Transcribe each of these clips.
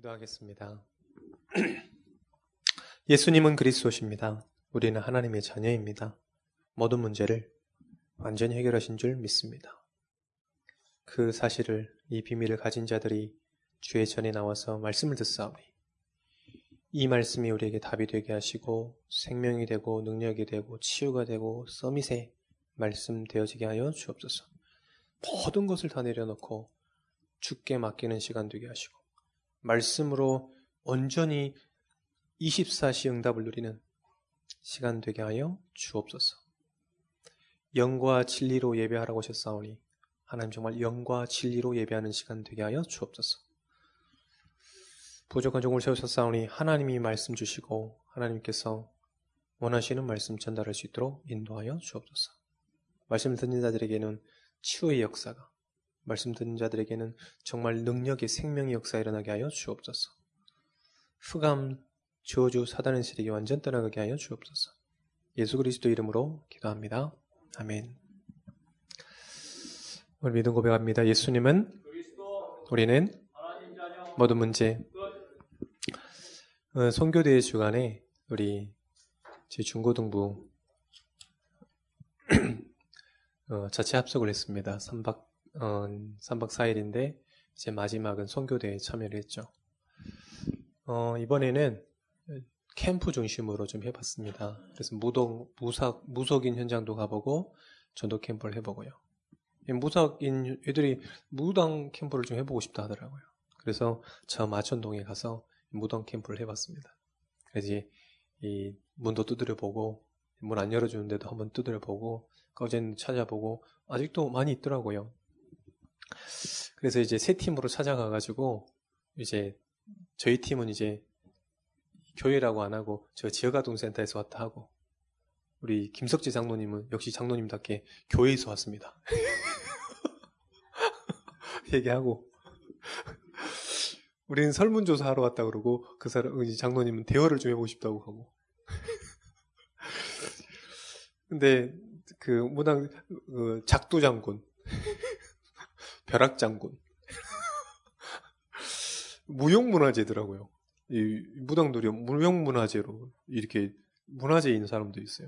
기도하겠습니다. 예수님은 그리스도십니다. 우리는 하나님의 자녀입니다. 모든 문제를 완전히 해결하신 줄 믿습니다. 그 사실을, 이 비밀을 가진 자들이 주의 전에 나와서 말씀을 듣사오니 이 말씀이 우리에게 답이 되게 하시고 생명이 되고 능력이 되고 치유가 되고 서밋의 말씀 되어지게 하여 주옵소서. 모든 것을 다 내려놓고 주께 맡기는 시간 되게 하시고 말씀으로 온전히 24시 응답을 누리는 시간 되게 하여 주옵소서. 영과 진리로 예배하라고 하셨사오니 하나님 정말 영과 진리로 예배하는 시간 되게 하여 주옵소서. 부족한 종을 세우셨사오니 하나님이 말씀 주시고 하나님께서 원하시는 말씀 전달할 수 있도록 인도하여 주옵소서. 말씀 듣는 자들에게는 치유의 역사가, 말씀 듣는 자들에게는 정말 능력의 생명의 역사가 일어나게 하여 주옵소서. 흑암, 저주, 사단의 세력이 완전 떠나가게 하여 주옵소서. 예수 그리스도 이름으로 기도합니다. 아멘. 오늘 믿음 고백합니다. 예수님은 우리는 모든 문제. 선교대회 주간에 우리 제 중고등부 자체 합숙을 했습니다. 3박 4일인데 이제 마지막은 선교대회에 참여를 했죠. 이번에는 캠프 중심으로 좀 해봤습니다. 그래서 무속인 현장도 가보고 전도 캠프를 해보고요. 무속인 애들이 무당 캠프를 좀 해보고 싶다 하더라고요. 그래서 저 마천동에 가서 무당 캠프를 해봤습니다. 그래서 이 문도 두드려보고 문 안 열어주는데도 한번 두드려보고 거제는 찾아보고 아직도 많이 있더라고요. 그래서 이제 세 팀으로 찾아가가지고 이제 저희 팀은 이제 교회라고 안 하고 저 지역아동센터에서 왔다 하고 우리 김석재 장로님은 역시 장로님답게 교회에서 왔습니다. 얘기하고 우리는 설문조사 하러 왔다 그러고 그 사람 장로님은 대화를 좀 해보고 싶다고 하고 근데 그 무당 작두장군 벼락장군 무용문화재더라고요. 이 무당들이 무용문화재로 이렇게 문화재에 있는 사람도 있어요.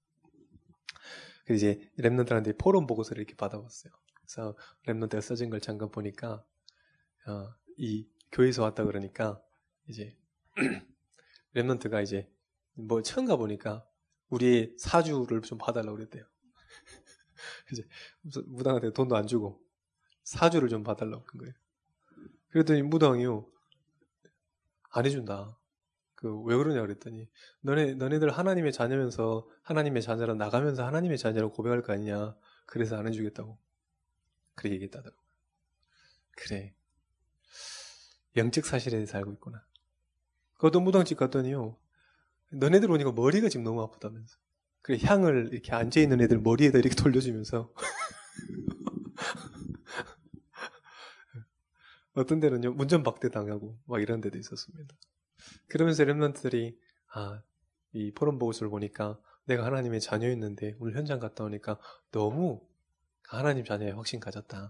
그래서 이제 랩런트한테 포럼 보고서를 이렇게 받아봤어요. 그래서 랩런트가 써진 걸 잠깐 보니까 이 교회에서 왔다 그러니까 이제 랩런트가 이제 뭐 처음 가보니까 우리의 사주를 좀 봐달라고 그랬대요. 이제 무당한테 돈도 안 주고 사주를 좀 봐달라고 그런 거예요. 그랬더니 무당이요 안 해준다. 왜 그러냐 그랬더니 너네들 하나님의 자녀면서 하나님의 자녀라 나가면서 하나님의 자녀라고 고백할 거 아니냐. 그래서 안 해주겠다고. 그렇게 얘기했다더라고요. 그래. 영적 사실에 대해서 알고 있구나. 그 어떤 무당집 갔더니요. 너네들 오니까 머리가 지금 너무 아프다면서. 그래 향을 이렇게 앉아있는 애들 머리에다 이렇게 돌려주면서 어떤 데는요 운전박대 당하고 막 이런 데도 있었습니다. 그러면서 랩런트들이 이 포럼 보고서를 보니까 내가 하나님의 자녀였는데 오늘 현장 갔다 오니까 너무 하나님 자녀의 확신 가졌다.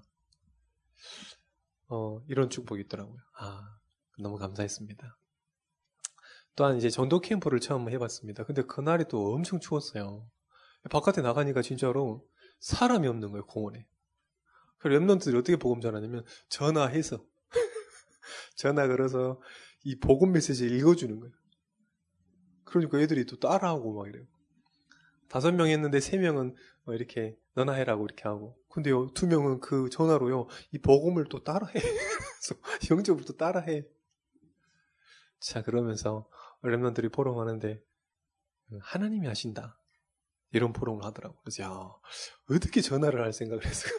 이런 축복이 있더라고요. 너무 감사했습니다. 또한 이제 전도 캠프를 처음 해봤습니다. 근데 그날이 또 엄청 추웠어요. 바깥에 나가니까 진짜로 사람이 없는 거예요, 공원에. 그래서 랩런트들이 어떻게 복음 전하냐면 전화해서 전화 걸어서 이 복음 메시지를 읽어주는 거예요. 그러니까 애들이 또 따라하고 막 이래요. 5명 했는데 3명은 이렇게 너나 해라고 이렇게 하고 근데요 2명은 그 전화로요 이 복음을 또 따라해. 그래서 영접을 또 따라해. 자 그러면서 랩런트들이 포럼하는데 하나님이 하신다 이런 포럼을 하더라고요. 그래서 어떻게 전화를 할 생각을 했을까?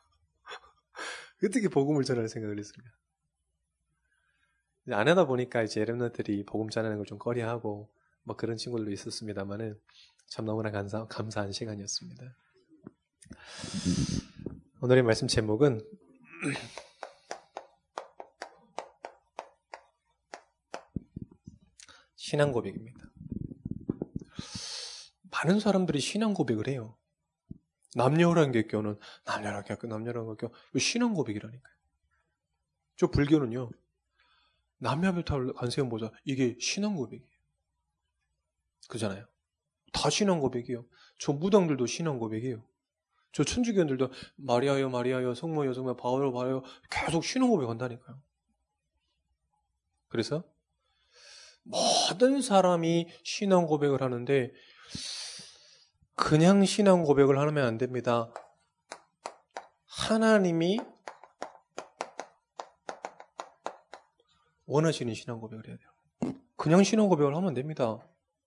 어떻게 복음을 전할 생각을 했을까? 안 하다 보니까 이제 랩런트들이 복음 전하는 걸 좀 꺼려하고 뭐 그런 친구들도 있었습니다만은 참 너무나 감사한 시간이었습니다. 오늘의 말씀 제목은 신앙 고백입니다. 많은 사람들이 신앙 고백을 해요. 남녀란 개교는 남녀란 개교 신앙 고백이라니까요. 저 불교는요 남녀노소 관세음 보자. 이게 신앙 고백이에요. 그잖아요. 다 신앙 고백이에요. 저 무당들도 신앙 고백이에요. 저 천주교인들도 마리아여 마리아여 성모여 성모여 바오여 바오여 계속 신앙 고백한다니까요. 그래서 모든 사람이 신앙 고백을 하는데 그냥 신앙 고백을 하면 안 됩니다. 하나님이 원하시는 신앙 고백을 해야 돼요. 그냥 신앙 고백을 하면 안 됩니다.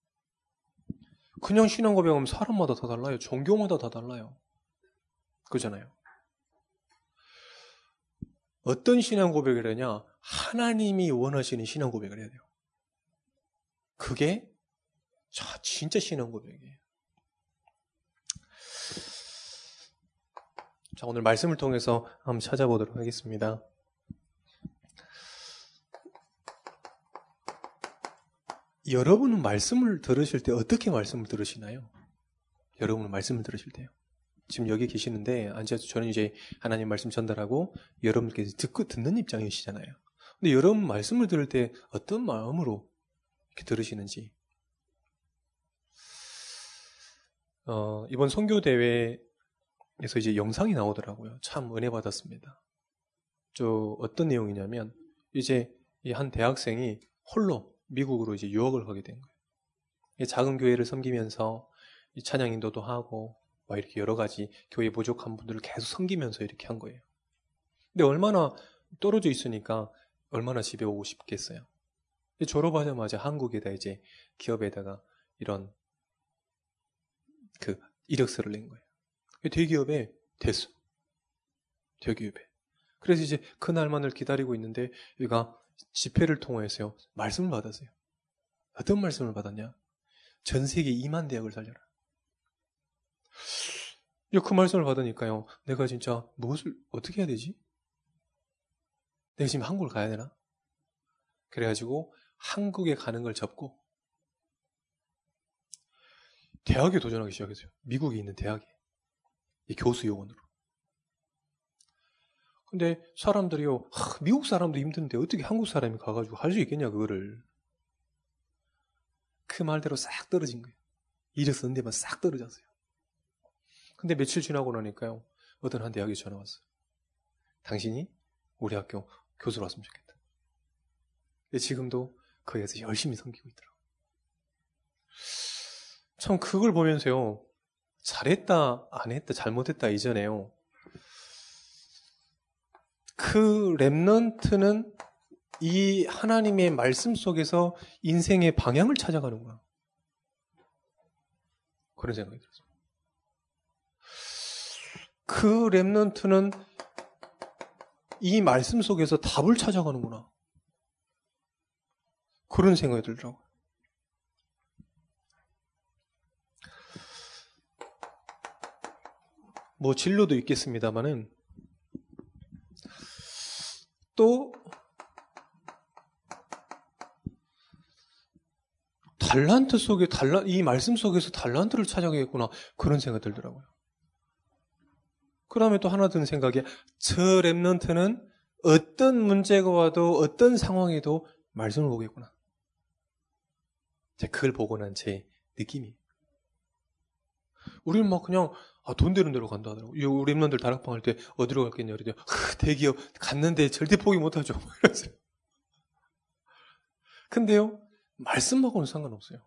그냥 신앙 고백하면 사람마다 다 달라요. 종교마다 다 달라요. 그잖아요. 어떤 신앙 고백을 하냐? 하나님이 원하시는 신앙 고백을 해야 돼요. 그게 진짜 신앙 고백이에요. 자, 오늘 말씀을 통해서 한번 찾아보도록 하겠습니다. 여러분은 말씀을 들으실 때 어떻게 말씀을 들으시나요? 여러분은 말씀을 들으실 때요. 지금 여기 계시는데 앉아서 저는 이제 하나님 말씀 전달하고 여러분께서 듣는 입장이시잖아요. 근데 여러분 말씀을 들을 때 어떤 마음으로 이렇게 들으시는지. 이번 선교대회에서 이제 영상이 나오더라고요. 참 은혜 받았습니다. 어떤 내용이냐면 이제 이 한 대학생이 홀로 미국으로 이제 유학을 가게 된 거예요. 작은 교회를 섬기면서 이 찬양 인도도 하고 막 이렇게 여러 가지 교회 부족한 분들을 계속 섬기면서 이렇게 한 거예요. 근데 얼마나 떨어져 있으니까 얼마나 집에 오고 싶겠어요. 졸업하자마자 한국에다 이제 기업에다가 이런 이력서를 낸 거예요. 대기업에 됐어. 대기업에. 그래서 이제 그날만을 기다리고 있는데 얘가 집회를 통해서요. 말씀을 받았어요. 어떤 말씀을 받았냐? 전 세계 2만 대학을 살려라. 그 말씀을 받으니까요. 내가 진짜 무엇을 어떻게 해야 되지? 내가 지금 한국을 가야 되나? 그래가지고 한국에 가는 걸 접고 대학에 도전하기 시작했어요. 미국에 있는 대학에. 이 교수 요원으로. 근데 사람들이요. 미국 사람도 힘든데 어떻게 한국 사람이 가가지고 할 수 있겠냐 그거를. 그 말대로 싹 떨어진 거예요. 이력서 쓴 데만 싹 떨어졌어요. 근데 며칠 지나고 나니까요. 어떤 한 대학에 전화 왔어요. 당신이 우리 학교 교수로 왔으면 좋겠다. 근데 지금도 거기에서 열심히 섬기고 있더라고요. 참 그걸 보면서요. 잘했다, 안 했다, 잘못했다 이전에요. 그 렘넌트는 이 하나님의 말씀 속에서 인생의 방향을 찾아가는구나. 그런 생각이 들었어요. 그 렘넌트는 이 말씀 속에서 답을 찾아가는구나. 그런 생각이 들더라고요. 뭐 진로도 있겠습니다만은 또 달란트 속에 이 말씀 속에서 달란트를 찾아가겠구나 그런 생각이 들더라고요. 그 다음에 또 하나 드는 생각이 저 렘넌트는 어떤 문제가 와도 어떤 상황에도 말씀을 보겠구나. 그걸 보고 난 제 느낌이. 우리는 막 그냥 돈 되는 대로 간다 하더라고요. 우리 렘넌들 다락방 할 때 어디로 갔겠냐 그랬더니 대기업 갔는데 절대 포기 못하죠. 이러세요. 근데요. 말씀하고는 상관없어요.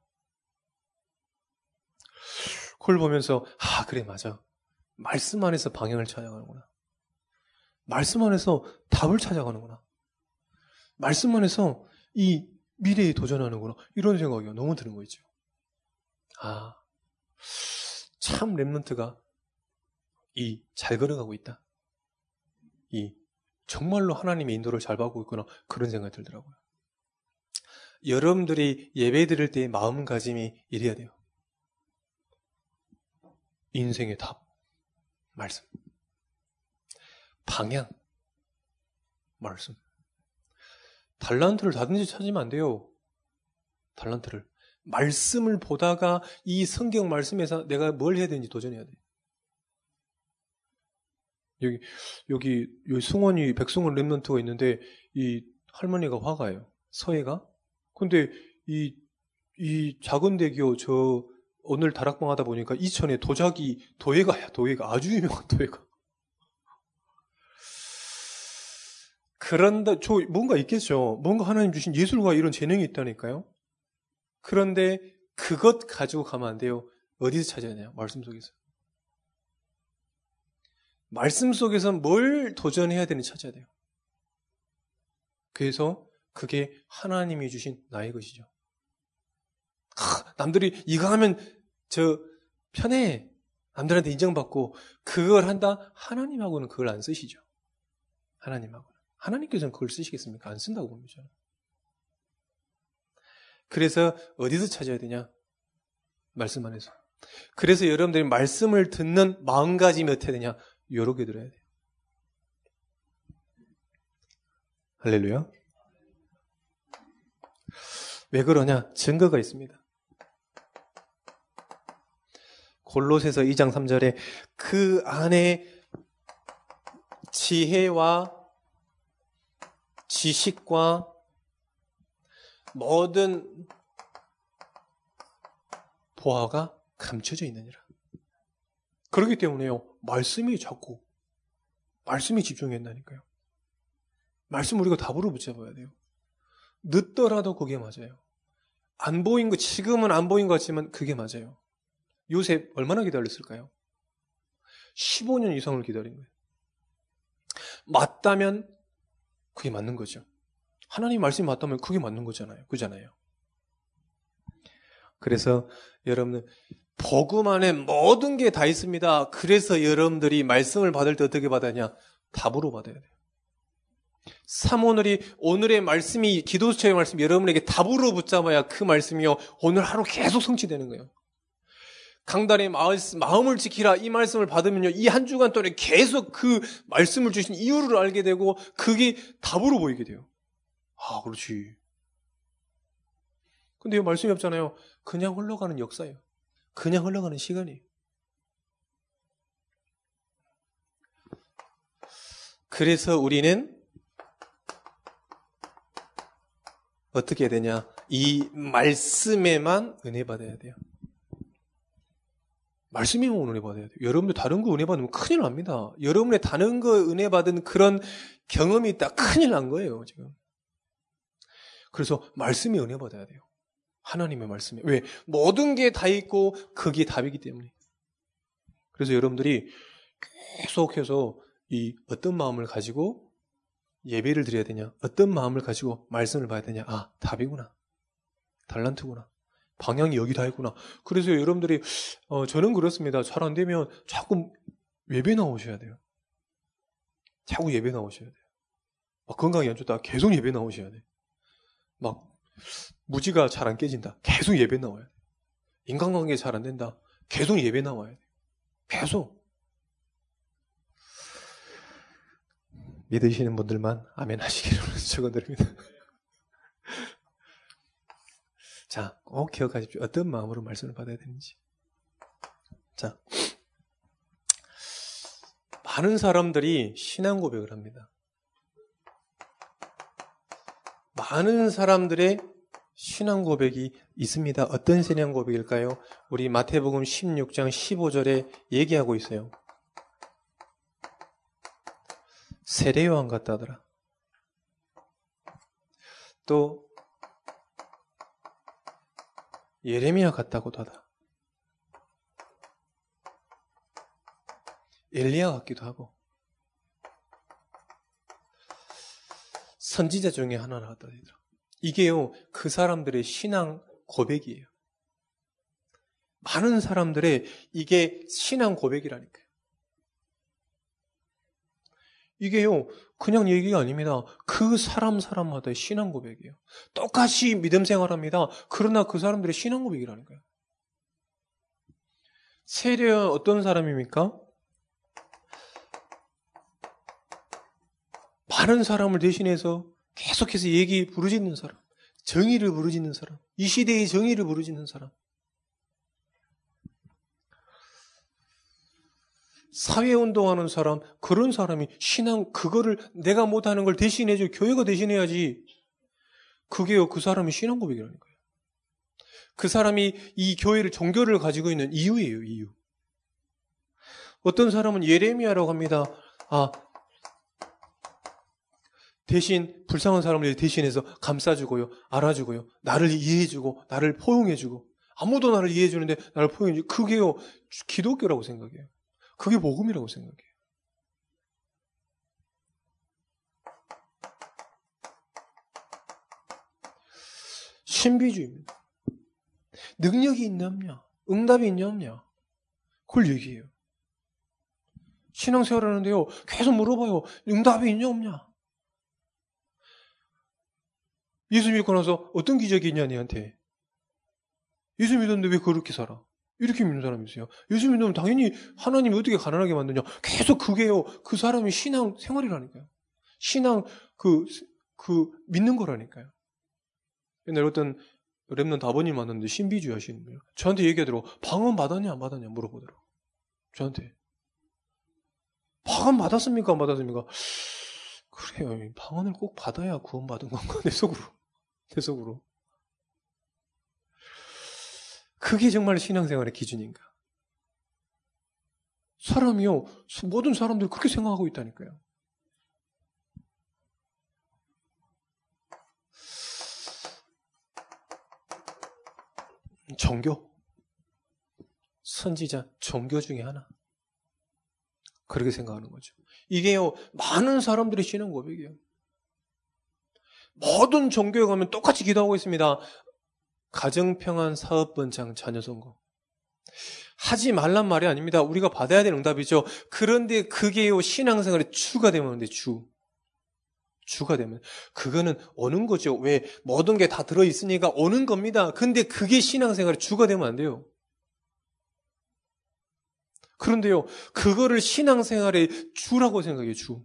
그걸 보면서 그래 맞아. 말씀 안에서 방향을 찾아가는구나. 말씀 안에서 답을 찾아가는구나. 말씀 안에서 이 미래에 도전하는구나. 이런 생각이 너무 드는 거 있죠. 참 렘넌트가 잘 걸어가고 있다. 정말로 하나님의 인도를 잘 받고 있구나. 그런 생각이 들더라고요. 여러분들이 예배 드릴 때의 마음가짐이 이래야 돼요. 인생의 답, 말씀. 방향, 말씀. 달란트를 다든지 찾으면 안 돼요. 달란트를. 말씀을 보다가 이 성경 말씀에서 내가 뭘 해야 되는지 도전해야 돼요. 여기 백승원 렘넌트가 있는데 이 할머니가 화가예요. 서해가? 근데 이 작은 대교 오늘 다락방 하다 보니까 이천에 도예가야, 도예가. 아주 유명한 도예가. 그런데, 뭔가 있겠죠. 뭔가 하나님 주신 예술과 이런 재능이 있다니까요. 그런데 그것 가지고 가면 안 돼요. 어디서 찾아야 돼요? 말씀 속에서. 말씀 속에서 뭘 도전해야 되는지 찾아야 돼요. 그래서 그게 하나님이 주신 나의 것이죠. 남들이 이거 하면 편해. 남들한테 인정받고 그걸 한다? 하나님하고는 그걸 안 쓰시죠. 하나님하고는. 하나님께서는 그걸 쓰시겠습니까? 안 쓴다고 봅니다. 그래서 어디서 찾아야 되냐? 말씀 안에서. 그래서 여러분들이 말씀을 듣는 마음가짐이 어떻게 되냐? 요렇게 들어야 돼요. 할렐루야. 왜 그러냐? 증거가 있습니다. 골로새서 2장 3절에 그 안에 지혜와 지식과 모든 보화가 감춰져 있느니라. 그렇기 때문에요. 말씀이 집중했다니까요. 말씀 우리가 답으로 붙잡아야 돼요. 늦더라도 그게 맞아요. 안 보인 거, 지금은 안 보인 것 같지만 그게 맞아요. 요셉 얼마나 기다렸을까요? 15년 이상을 기다린 거예요. 맞다면 그게 맞는 거죠. 하나님 말씀이 맞다면 그게 맞는 거잖아요. 그잖아요. 그래서 여러분은 복음 안에 모든 게 다 있습니다. 그래서 여러분들이 말씀을 받을 때 어떻게 받아야 답으로 받아야 돼요. 오늘의 말씀이, 기도처의 말씀이 여러분에게 답으로 붙잡아야 그 말씀이요, 오늘 하루 계속 성취되는 거예요. 강단의 마음을 지키라, 이 말씀을 받으면요, 이 한 주간 동안에 계속 그 말씀을 주신 이유를 알게 되고, 그게 답으로 보이게 돼요. 아, 그렇지. 근데 이 말씀이 없잖아요. 그냥 흘러가는 역사예요. 그냥 흘러가는 시간이에요. 그래서 우리는 어떻게 해야 되냐? 이 말씀에만 은혜 받아야 돼요. 말씀이면 은혜 받아야 돼요. 여러분들 다른 거 은혜 받으면 큰일 납니다. 여러분의 다른 거 은혜 받은 그런 경험이 있다. 큰일 난 거예요, 지금. 그래서 말씀이 은혜 받아야 돼요. 하나님의 말씀이. 왜? 모든 게 다 있고 그게 답이기 때문에. 그래서 여러분들이 계속해서 이 어떤 마음을 가지고 예배를 드려야 되냐? 어떤 마음을 가지고 말씀을 봐야 되냐? 아, 답이구나. 달란트구나. 방향이 여기 다 있구나. 그래서 여러분들이 저는 그렇습니다. 잘 안 되면 자꾸 예배 나오셔야 돼요. 자꾸 예배 나오셔야 돼요. 막 건강이 안 좋다. 계속 예배 나오셔야 돼요. 막 무지가 잘 안 깨진다. 계속 예배 나와야 돼요. 인간관계 잘 안 된다. 계속 예배 나와야 돼요. 계속. 믿으시는 분들만 아멘 하시기를 축원드립니다. 자, 꼭 기억하십시오. 어떤 마음으로 말씀을 받아야 되는지. 자, 많은 사람들이 신앙 고백을 합니다. 많은 사람들의 신앙 고백이 있습니다. 어떤 신앙 고백일까요? 우리 마태복음 16장 15절에 얘기하고 있어요. 세례요한 같다더라. 또 예레미야 같다고도 하다. 엘리야 같기도 하고 선지자 중에 하나를 갖다 대더라. 이게요, 그 사람들의 신앙 고백이에요. 많은 사람들의 이게 신앙 고백이라니까요. 이게요, 그냥 얘기가 아닙니다. 그 사람마다의 신앙 고백이에요. 똑같이 믿음 생활합니다. 그러나 그 사람들의 신앙 고백이라니까요. 세례요한 어떤 사람입니까? 많은 사람을 대신해서 계속해서 부르짖는 사람, 정의를 부르짖는 사람, 이 시대의 정의를 부르짖는 사람, 사회운동하는 사람, 그런 사람이 신앙, 그거를 내가 못하는 걸 대신해줘. 교회가 대신해야지. 그게요, 그 사람이 신앙 고백이라니까요. 그 사람이 이 교회를, 종교를 가지고 있는 이유예요, 이유. 어떤 사람은 예레미야라고 합니다. 대신 불쌍한 사람을 대신해서 감싸주고요, 알아주고요, 나를 이해해주고, 나를 포용해주고, 아무도 나를 이해해주는데 나를 포용해주고, 그게요, 기독교라고 생각해요. 그게 복음이라고 생각해요. 신비주의입니다. 능력이 있냐 없냐, 응답이 있냐 없냐, 그걸 얘기해요. 신앙생활 하는데요, 계속 물어봐요. 응답이 있냐 없냐. 예수 믿고 나서 어떤 기적이 있냐 니한테. 예수 믿었는데 왜 그렇게 살아? 이렇게 믿는 사람이 있어요. 예수 믿으면 당연히 하나님이 어떻게 가난하게 만드냐. 계속 그게요, 그 사람이 신앙 생활이라니까요. 신앙 믿는 거라니까요. 옛날에 어떤 랩런트 아버님 만났는데 신비주의 하시는 거예요. 저한테 얘기하더라고. 방언 받았냐 안 받았냐 물어보더라고. 저한테. 방언 받았습니까 안 받았습니까? 그래요. 방언을 꼭 받아야 구원받은 건가? 내 속으로. 그게 정말 신앙생활의 기준인가? 사람이요, 모든 사람들이 그렇게 생각하고 있다니까요. 종교, 선지자, 종교 중에 하나. 그렇게 생각하는 거죠. 이게요, 많은 사람들이 신앙 고백이에요. 모든 종교에 가면 똑같이 기도하고 있습니다. 가정평안, 사업번창, 자녀선거. 하지 말란 말이 아닙니다. 우리가 받아야 될 응답이죠. 그런데 그게요, 신앙생활의 주가 되면 돼, 주가 되면. 그거는 오는 거죠. 왜? 모든 게 다 들어있으니까 오는 겁니다. 근데 그게 신앙생활의 주가 되면 안 돼요. 그런데요, 그거를 신앙생활의 주라고 생각해요, 주.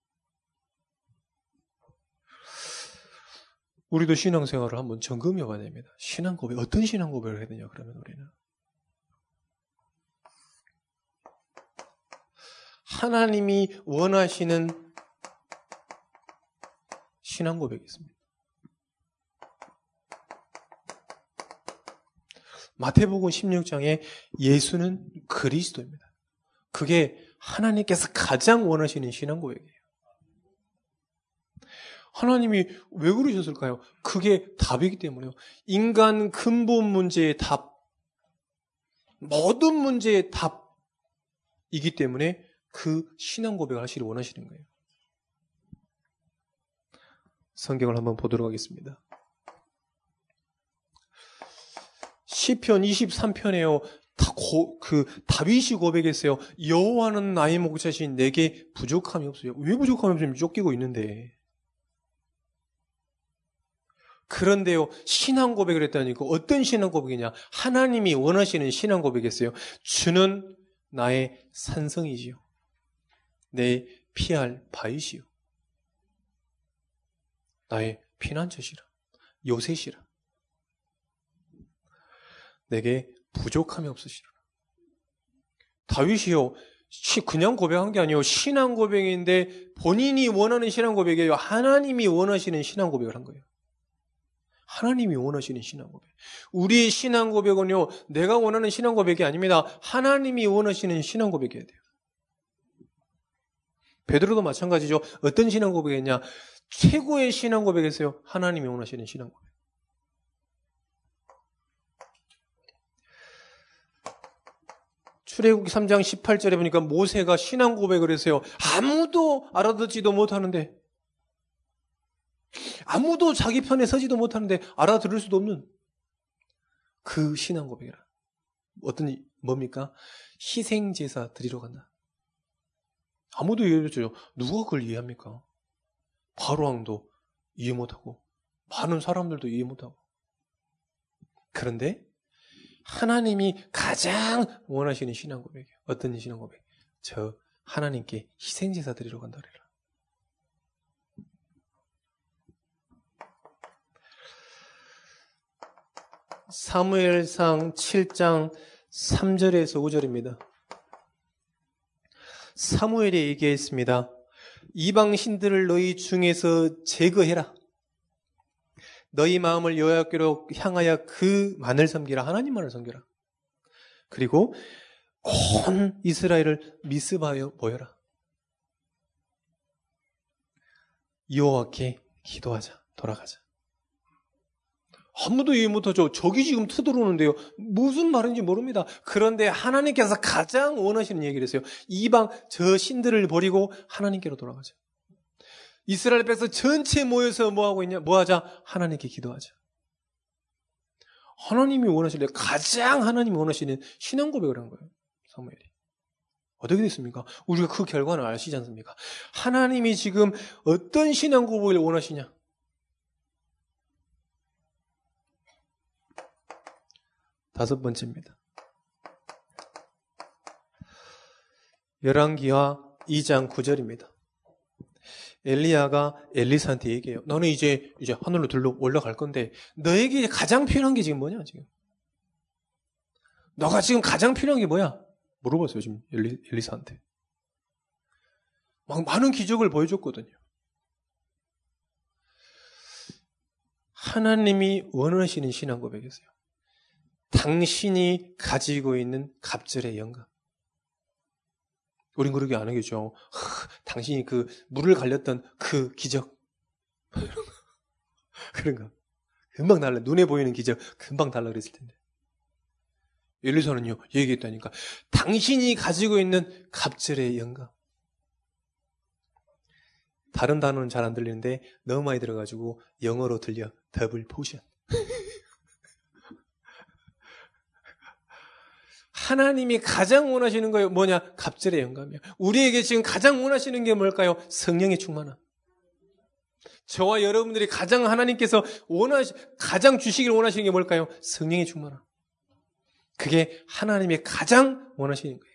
우리도 신앙생활을 한번 점검해 봐야 됩니다. 신앙 고백, 어떤 신앙 고백을 해야 되냐, 그러면 우리는. 하나님이 원하시는 신앙 고백이 있습니다. 마태복음 16장에 예수는 그리스도입니다. 그게 하나님께서 가장 원하시는 신앙 고백이에요. 하나님이 왜 그러셨을까요? 그게 답이기 때문에요. 인간 근본 문제의 답, 모든 문제의 답이기 때문에 그 신앙 고백을 하시길 원하시는 거예요. 성경을 한번 보도록 하겠습니다. 시편 23편에요. 다윗이 고백했어요. 여호와는 나의 목자신 내게 부족함이 없어요. 왜 부족함이 없으면 쫓기고 있는데. 그런데요, 신앙 고백을 했다니까. 어떤 신앙 고백이냐? 하나님이 원하시는 신앙 고백이었어요. 주는 나의 산성이지요. 내 피할 바위시요. 나의 피난처시라. 요새시라. 내게 부족함이 없으시라. 다윗이요, 그냥 고백한 게 아니에요. 신앙 고백인데 본인이 원하는 신앙 고백이에요. 하나님이 원하시는 신앙 고백을 한 거예요. 하나님이 원하시는 신앙 고백. 우리의 신앙 고백은요, 내가 원하는 신앙 고백이 아닙니다. 하나님이 원하시는 신앙 고백이어야 돼요. 베드로도 마찬가지죠. 어떤 신앙 고백이냐? 최고의 신앙 고백이었어요. 하나님이 원하시는 신앙 고백. 출애굽기 3장 18절에 보니까 모세가 신앙 고백을 했어요. 아무도 알아듣지도 못하는데, 아무도 자기 편에 서지도 못하는데 알아들을 수도 없는 그 신앙 고백이라. 뭡니까? 희생제사 드리러 간다. 아무도 이해해줬죠. 누가 그걸 이해합니까? 바로왕도 이해 못하고 많은 사람들도 이해 못하고. 그런데 하나님이 가장 원하시는 신앙 고백이에요. 어떤 신앙 고백? 저 하나님께 희생제사 드리러 간다 그래라. 사무엘상 7장 3절에서 5절입니다. 사무엘이 얘기했습니다. 이방 신들을 너희 중에서 제거해라. 너희 마음을 여호와께로 향하여 그만을 섬기라. 하나님만을 섬기라. 그리고 온 이스라엘을 미스바에 모여라. 여호와께 기도하자. 돌아가자. 아무도 이해 못하죠. 적이 지금 터들어오는데요. 무슨 말인지 모릅니다. 그런데 하나님께서 가장 원하시는 얘기를 했어요. 이방 저 신들을 버리고 하나님께로 돌아가자. 이스라엘 백성 전체 모여서 뭐하고 있냐? 뭐하자? 하나님께 기도하자. 하나님이 원하시는, 가장 하나님이 원하시는 신앙 고백을 한 거예요. 사무엘이. 어떻게 됐습니까? 우리가 그 결과는 아시지 않습니까? 하나님이 지금 어떤 신앙 고백을 원하시냐? 다섯 번째입니다. 열왕기하 2장 9절입니다. 엘리야가 엘리사한테 얘기해요. 너는 이제 하늘로 올라갈 건데 너에게 가장 필요한 게 지금 뭐냐 지금? 너가 지금 가장 필요한 게 뭐야? 물어봤어요 지금 엘리사한테. 막 많은 기적을 보여줬거든요. 하나님이 원하시는 신앙 고백이었어요. 당신이 가지고 있는 갑절의 영감. 우린 그러게 안 하겠죠. 당신이 그 물을 갈렸던 그 기적. 그런가. 금방 달라. 눈에 보이는 기적. 금방 달라 그랬을 텐데. 엘리사는요, 얘기했다니까. 당신이 가지고 있는 갑절의 영감. 다른 단어는 잘 안 들리는데 너무 많이 들어가지고 영어로 들려. 더블 포션. 하나님이 가장 원하시는 거예요. 뭐냐? 갑절의 영감이야. 우리에게 지금 가장 원하시는 게 뭘까요? 성령의 충만함. 저와 여러분들이 가장 하나님께서 가장 주시길 원하시는 게 뭘까요? 성령의 충만함. 그게 하나님이 가장 원하시는 거예요.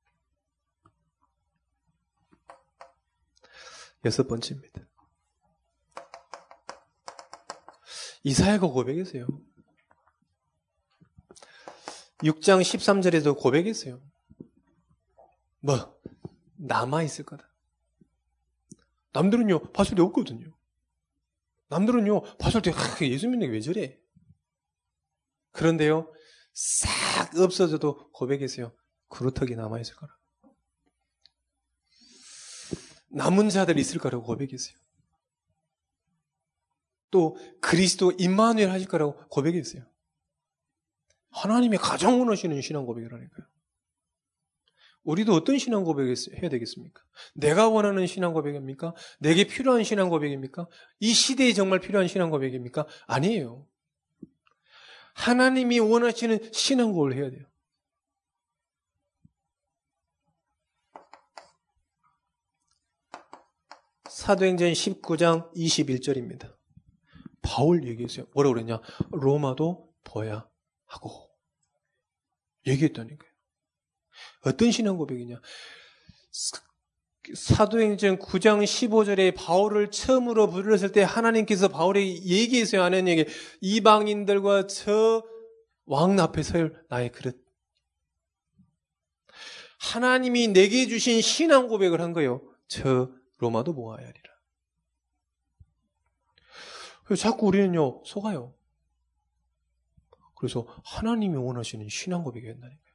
여섯 번째입니다. 이사야가 고백했어요. 6장 13절에도 고백했어요. 남아있을 거다. 남들은요, 봤을 때 없거든요. 남들은요, 봤을 때, 예수 믿는 게 왜 저래? 그런데요, 싹 없어져도 고백했어요. 그루터기 남아있을 거라. 남은 자들 있을 거라고 고백했어요. 또, 그리스도 임마누엘 하실 거라고 고백했어요. 하나님이 가장 원하시는 신앙 고백이라니까요. 우리도 어떤 신앙 고백을 해야 되겠습니까? 내가 원하는 신앙 고백입니까? 내게 필요한 신앙 고백입니까? 이 시대에 정말 필요한 신앙 고백입니까? 아니에요. 하나님이 원하시는 신앙 고백을 해야 돼요. 사도행전 19장 21절입니다. 바울 얘기했어요. 뭐라고 그랬냐? 로마도 보아야 하고 얘기했다니까요. 어떤 신앙 고백이냐? 사도행전 9장 15절에 바울을 처음으로 불렀을 때 하나님께서 바울에게 얘기했어요. 하는 얘기. 이방인들과 저 왕 앞에 설 나의 그릇. 하나님이 내게 주신 신앙 고백을 한 거예요. 저 로마도 모아야 하리라. 자꾸 우리는요 속아요. 그래서 하나님이 원하시는 신앙 고백이 된다니까요.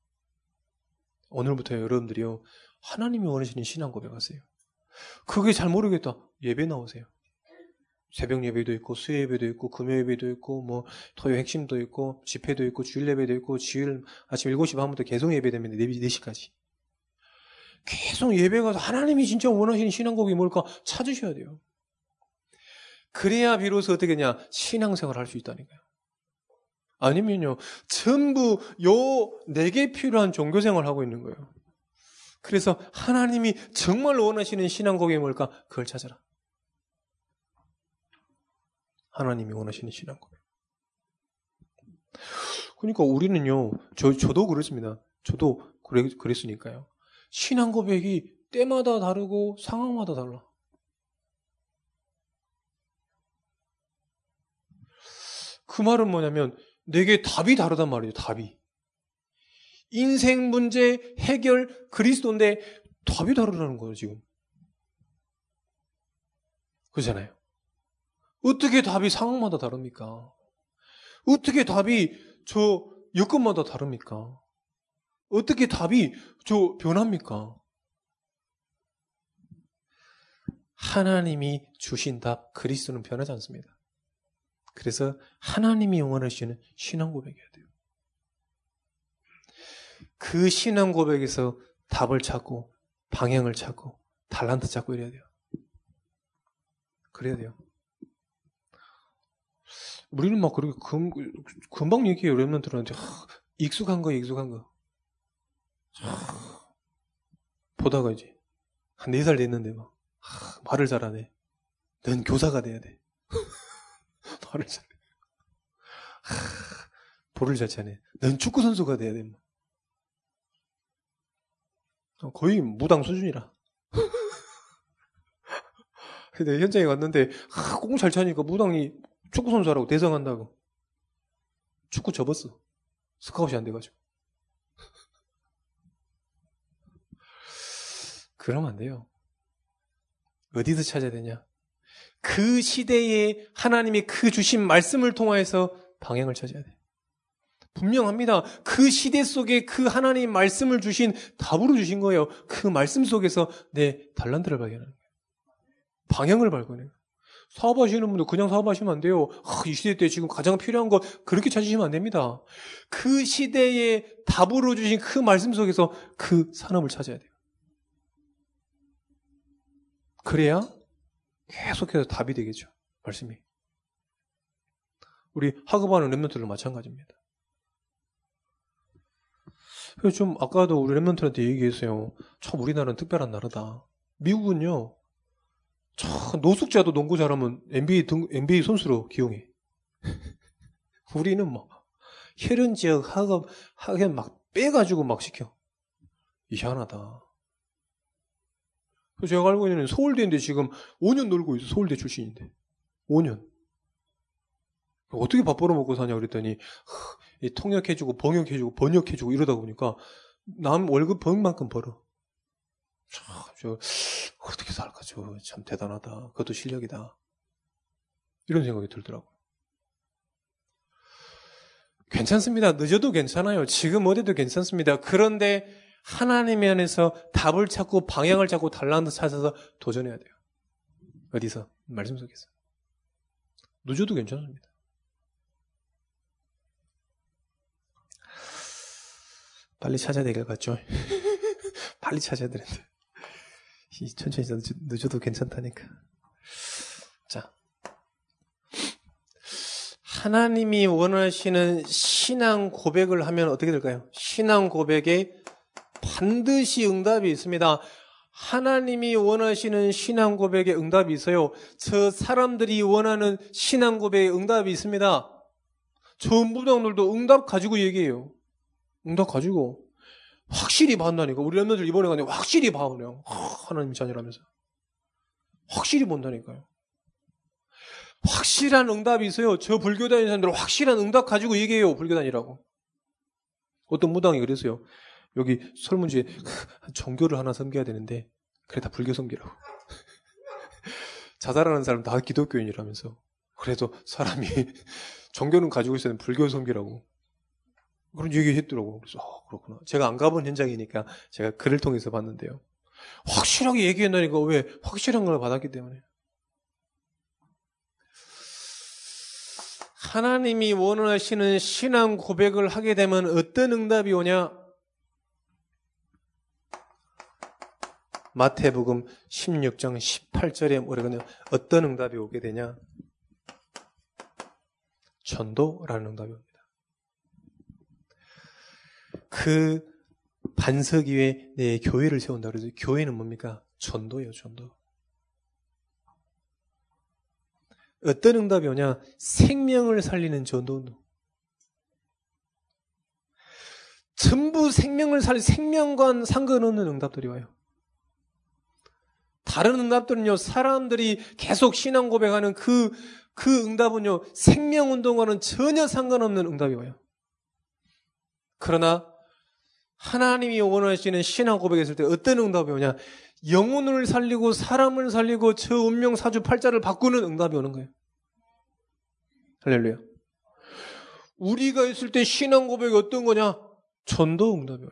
오늘부터 여러분들이요 하나님이 원하시는 신앙 고백하세요. 그게 잘 모르겠다. 예배 나오세요. 새벽 예배도 있고 수요 예배도 있고 금요 예배도 있고 뭐 토요 핵심도 있고 집회도 있고 주일 예배도 있고 주일 아침 7시 반부터 계속 예배되면 4시까지. 계속 예배 가서 하나님이 진짜 원하시는 신앙 고백이 뭘까 찾으셔야 돼요. 그래야 비로소 어떻게 하냐 신앙생활을 할 수 있다니까요. 아니면요 전부 내게 필요한 종교생활을 하고 있는 거예요. 그래서 하나님이 정말 원하시는 신앙 고백이 뭘까 그걸 찾아라. 하나님이 원하시는 신앙 고백. 그러니까 우리는요 저도 그렇습니다. 저도 그랬으니까요. 신앙 고백이 때마다 다르고 상황마다 달라. 그 말은 뭐냐면 내게 답이 다르단 말이에요. 답이. 인생 문제 해결 그리스도인데 답이 다르다는 거예요. 지금. 그렇잖아요. 어떻게 답이 상황마다 다릅니까? 어떻게 답이 저 여건마다 다릅니까? 어떻게 답이 저 변합니까? 하나님이 주신 답, 그리스도는 변하지 않습니다. 그래서 하나님이 원하시는 신앙 고백해야 돼요. 그 신앙 고백에서 답을 찾고 방향을 찾고 달란트 찾고 이래야 돼요. 그래야 돼요. 우리는 막 그렇게 금방 얘기해요. 랩런트들한테 익숙한 거. 보다가 이제 한 4살 됐는데 막 말을 잘하네. 넌 교사가 돼야 돼. 말을 잘해. 볼을 잘 차네. 넌 축구 선수가 돼야 돼. 거의 무당 수준이라. 근데 현장에 갔는데 공 잘 차니까 무당이 축구 선수라고 대성한다고. 축구 접었어. 스카웃이 안 돼가지고. 그러면 안 돼요. 어디서 찾아야 되냐? 그 시대에 하나님이 그 주신 말씀을 통하여서 방향을 찾아야 돼. 분명합니다. 그 시대 속에 그 하나님 말씀을 주신 답으로 주신 거예요. 그 말씀 속에서 내 달란트를 발견하는 거예요. 방향을 발견해요. 사업하시는 분들 그냥 사업하시면 안 돼요. 이 시대 때 지금 가장 필요한 거 그렇게 찾으시면 안 됩니다. 그 시대에 답으로 주신 그 말씀 속에서 그 산업을 찾아야 돼요. 그래야 계속해서 답이 되겠죠. 말씀이. 우리 학업하는 랩런트들도 마찬가지입니다. 그래서 좀 아까도 우리 랩런트한테 얘기했어요. 참 우리나라는 특별한 나라다. 미국은요. 참 노숙자도 농구 잘하면 NBA 선수로 기용해. 우리는 뭐 혈연 지역 학연 막 빼가지고 막 시켜. 희한하다. 그래서 제가 알고 있는 서울대인데 지금 5년 놀고 있어. 서울대 출신인데. 5년. 어떻게 밥 벌어먹고 사냐 그랬더니 통역해주고 번역해주고 이러다 보니까 남 월급 번 만큼 벌어. 참, 어떻게 살까? 참 대단하다. 그것도 실력이다. 이런 생각이 들더라고요. 괜찮습니다. 늦어도 괜찮아요. 지금 어디도 괜찮습니다. 그런데 하나님의 안에서 답을 찾고 방향을 찾고 달란트 찾아서 도전해야 돼요. 어디서? 말씀 속에서. 늦어도 괜찮습니다. 빨리 찾아야 될 것 같죠? 빨리 찾아야 되는데. 천천히 늦어도 괜찮다니까. 자. 하나님이 원하시는 신앙 고백을 하면 어떻게 될까요? 신앙 고백에 반드시 응답이 있습니다. 하나님이 원하시는 신앙 고백에 응답이 있어요. 저 사람들이 원하는 신앙 고백에 응답이 있습니다. 저 무당들도 응답 가지고 얘기해요. 응답 가지고 확실히 받는다니까. 우리 랩런들 이번에 갔는데 확실히 봐 그냥. 하나님 자녀라면서 확실히 본다니까요. 확실한 응답이 있어요. 저 불교 다니는 사람들은 확실한 응답 가지고 얘기해요. 불교 다니라고. 어떤 무당이 그랬어요. 여기 설문지에 종교를 하나 섬겨야 되는데 그래 다 불교 섬기라고. 자살하는 사람 다 기독교인이라면서. 그래도 사람이 종교는 가지고 있어야 되는 불교 섬기라고. 그런 얘기 했더라고. 그래서 그렇구나. 제가 안 가본 현장이니까 제가 글을 통해서 봤는데요. 확실하게 얘기한다니까. 왜? 확실한 걸 받았기 때문에. 하나님이 원하시는 신앙 고백을 하게 되면 어떤 응답이 오냐? 마태복음 16장 18절에 뭐라거든요. 어떤 응답이 오게 되냐? 전도라는 응답이 옵니다. 그 반석 위에 내 교회를 세운다 그러죠. 교회는 뭡니까? 전도예요, 전도. 어떤 응답이 오냐? 생명을 살리는 전도운동. 전부 생명을 살리, 생명과 상관없는 응답들이 와요. 다른 응답들은요, 사람들이 계속 신앙 고백하는 그 응답은요, 생명운동과는 전혀 상관없는 응답이 와요. 그러나, 하나님이 원하시는 신앙 고백했을 때 어떤 응답이 오냐? 영혼을 살리고 사람을 살리고 저 운명 사주 팔자를 바꾸는 응답이 오는 거예요. 할렐루야. 우리가 있을 때 신앙 고백이 어떤 거냐? 전도 응답이에요.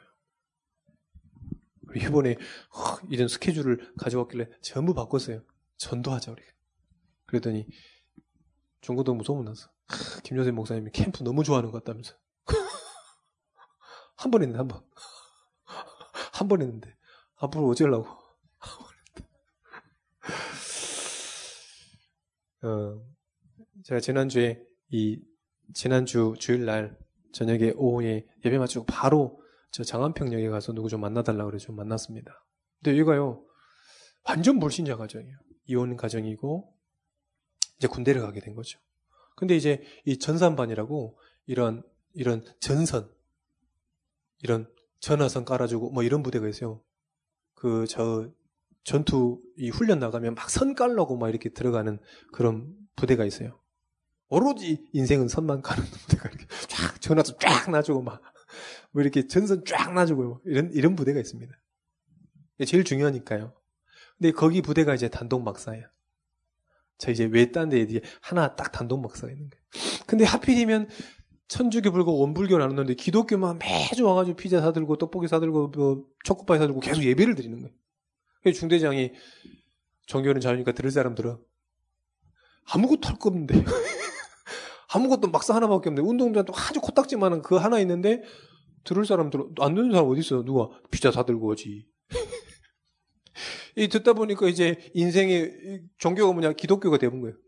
이번에 이런 스케줄을 가져왔길래 전부 바꿨어요. 전도하자 우리. 그랬더니 중고등 소문났어. 김여세 목사님이 캠프 너무 좋아하는 것 같다면서. 한 번 했는데 한 번. 한 번 했는데 앞으로 어쩌려고. 제가 지난주 주일날 저녁에 오후에 예배 마치고 바로 저 장안평역에 가서 누구 좀 만나달라고 그래서 좀 만났습니다. 근데 얘가요, 완전 불신자 가정이에요. 이혼 가정이고, 이제 군대를 가게 된 거죠. 근데 이제 이 전산반이라고 이런 전선, 이런 전화선 깔아주고 뭐 이런 부대가 있어요. 전투 이 훈련 나가면 막 선 깔라고 막 이렇게 들어가는 그런 부대가 있어요. 오로지 인생은 선만 가는 부대가 이렇게 쫙 전화도 쫙 놔주고 막 뭐 이렇게 전선 쫙 놔주고 이런 부대가 있습니다. 제일 중요하니까요. 근데 거기 부대가 이제 단독 막사예요. 저 이제 외딴 데에 이제 하나 딱 단독 막사가 있는 거예요. 근데 하필이면 천주교 불교 원불교 나누는데 기독교만 매주 와가지고 피자 사들고 떡볶이 사들고 뭐 초코파이 사들고 계속 예배를 드리는 거예요. 그래서 중대장이 종교는 자유니까 들을 사람 들어. 아무것도 할 거 없는데. 아무것도 막사 하나밖에 없는데 운동장도 아주 코딱지만한 그 하나 있는데 들을 사람 들어. 안 듣는 사람 어디 있어? 누가 피자 사들고 오지. 이 듣다 보니까 이제 인생의 종교가 뭐냐? 기독교가 되는 거예요.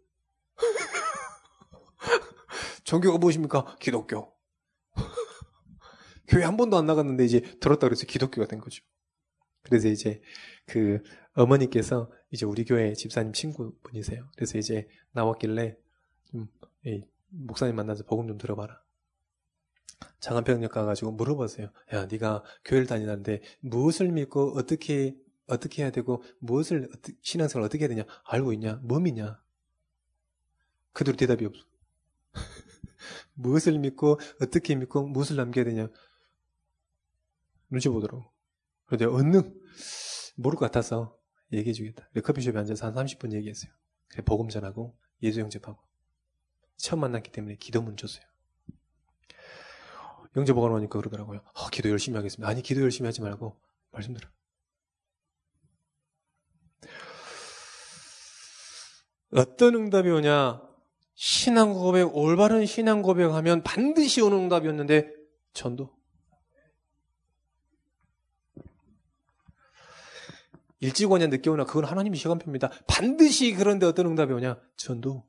종교가 무엇입니까? 기독교. 교회 한 번도 안 나갔는데 이제 들었다 그래서 기독교가 된 거죠. 그래서 이제 그 어머니께서 이제 우리 교회 집사님 친구분이세요. 그래서 이제 나왔길래 목사님 만나서 복음 좀 들어봐라. 장안평역 가가지고 물어봤어요. 야, 네가 교회를 다니는데 무엇을 믿고 어떻게 해야 되고 무엇을 신앙생활을 어떻게 해야 되냐 알고 있냐? 뭐 믿냐? 그대로 대답이 없어. 무엇을 믿고 어떻게 믿고 무엇을 남겨야 되냐? 눈치 보더라고. 그런데 얼른 모를 것 같아서 얘기해 주겠다. 커피숍에 앉아서 한 30분 얘기했어요. 그래, 복음 전하고 예수 영접하고 처음 만났기 때문에 기도문 줬어요. 영접하고 나니까 그러더라고요. 기도 열심히 하겠습니다. 아니, 기도 열심히 하지 말고 말씀 들어. 어떤 응답이 오냐? 신앙 고백, 올바른 신앙 고백하면 반드시 오는 응답이었는데 전도. 일찍 오냐 늦게 오냐 그건 하나님의 시간표입니다. 반드시 그런데 어떤 응답이 오냐? 전도.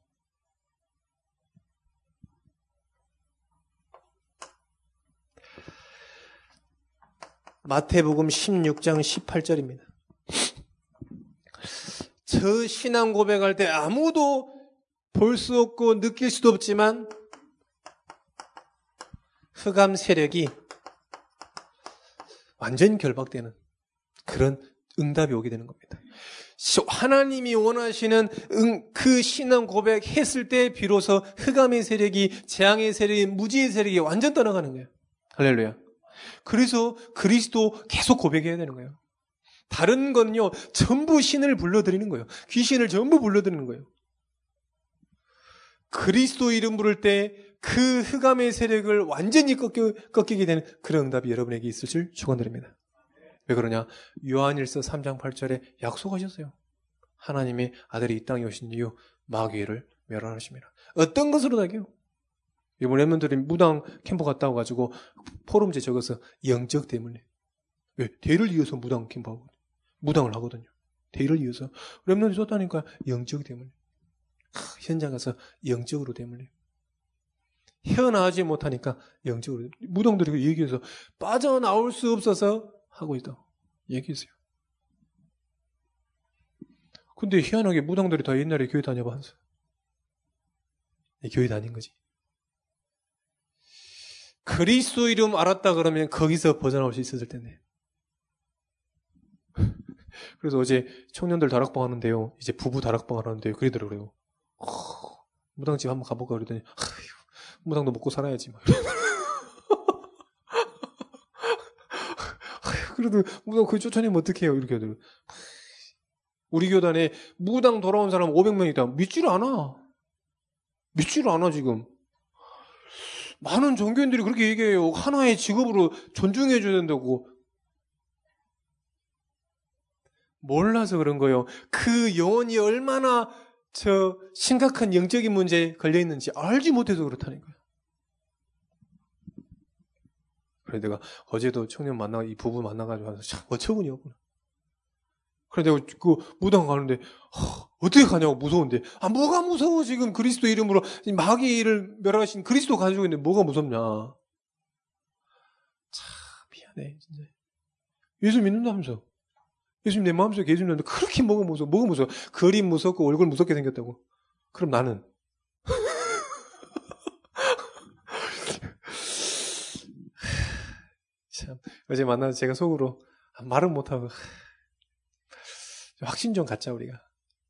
마태복음 16장 18절입니다. 저 신앙 고백할 때 아무도 볼 수 없고 느낄 수도 없지만 흑암 세력이 완전 결박되는 그런 응답이 오게 되는 겁니다. 하나님이 원하시는 그 신앙 고백했을 때 비로소 흑암의 세력이, 재앙의 세력이, 무지의 세력이 완전 떠나가는 거예요. 할렐루야. 그래서 그리스도 계속 고백해야 되는 거예요. 다른 건요, 전부 신을 불러드리는 거예요. 귀신을 전부 불러드리는 거예요. 그리스도 이름 부를 때 그 흑암의 세력을 완전히 꺾이게 되는 그런 응답이 여러분에게 있을 줄 축원드립니다. 왜 그러냐? 요한일서 3장 8절에 약속하셨어요. 하나님의 아들이 이 땅에 오신 이유 마귀를 멸하심이라. 어떤 것으로 나게요? 이번 랩런들이 무당 캠프 갔다 와가지고 포럼지에 적어서 영적 대문에. 왜? 대를 이어서 무당 캠프하고 무당을 하거든요. 대를 이어서 랩런들이 썼다니까 영적 대문에. 현장 가서 영적으로 대문에. 헤어나오지 못하니까 영적으로. 무당들이 얘기해서 빠져나올 수 없어서 하고 있다고 얘기했어요. 근데 희한하게 무당들이 다 옛날에 교회 다녀봤어요. 교회 다닌 거지. 그리스도 이름 알았다 그러면 거기서 벗어나올 수 있었을 텐데. 그래서 어제 청년들 다락방 하는데요. 이제 부부 다락방 하는데요. 그러더라고요. 무당집 한번 가볼까 그러더니 무당도 먹고 살아야지. 그래도 무당 그걸 쫓아내면 어떡해요? 이렇게 하더라고요. 우리 교단에 무당 돌아온 사람 500명 있다. 믿지를 않아. 믿지를 않아 지금. 많은 종교인들이 그렇게 얘기해요. 하나의 직업으로 존중해 줘야 된다고. 몰라서 그런 거예요. 그 영혼이 얼마나 심각한 영적인 문제에 걸려 있는지 알지 못해서 그렇다는 거예요. 그래서 내가 어제도 청년 만나고 이 부부 만나가지고 참 어처구니 없구나. 그래서 내가 그 무당 가는데 어떻게 가냐고 무서운데 뭐가 무서워 지금 그리스도 이름으로 마귀를 멸하신 그리스도 가지고 있는데 뭐가 무섭냐. 참 미안해 진짜. 예수 믿는다면서. 예수님 내 마음속에 예수 믿는데 그렇게 뭐가 무서워. 그림 무섭고 얼굴 무섭게 생겼다고. 그럼 나는 참 어제 만나서 제가 속으로 말은 못하고 확신 좀 갖자 우리가.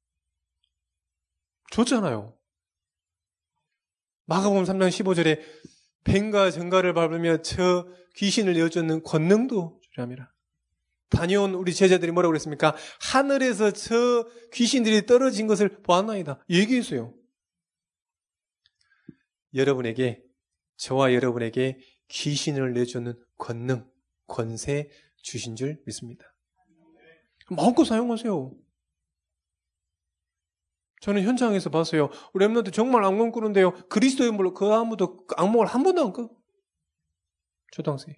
줬잖아요. 마가복음 3장 15절에 뱀과 정갈을 밟으며 저 귀신을 내어쫓는 권능도 주리함이라. 다녀온 우리 제자들이 뭐라고 그랬습니까? 하늘에서 저 귀신들이 떨어진 것을 보았나이다. 얘기했어요. 여러분에게, 저와 여러분에게 귀신을 내쫓는 권능, 권세 주신 줄 믿습니다. 마음껏 사용하세요. 저는 현장에서 봤어요. 우리 랩런트 정말 악몽 꾸는데요. 그리스도의 물로 그 아무도 악몽을 한 번도 안 꿔. 초등학생.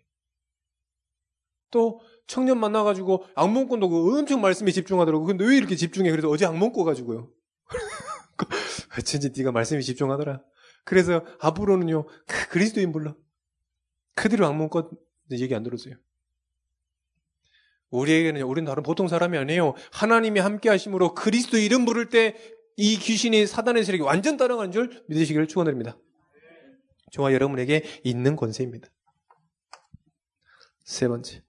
또 청년 만나가지고 악몽 꾼다고 엄청 말씀에 집중하더라고. 근데 왜 이렇게 집중해? 그래서 어제 악몽 꿔가지고요. 어쩐지 네가 말씀에 집중하더라. 그래서 앞으로는요. 그리스도인 불러. 그대로 악몽 꿔 얘기 안 들었어요. 우리에게는 우리는 다른 보통 사람이 아니에요. 하나님이 함께 하심으로 그리스도 이름 부를 때 이 귀신이 사단의 세력이 완전 따라가는 줄 믿으시기를 축원드립니다. 저와 여러분에게 있는 권세입니다. 세 번째.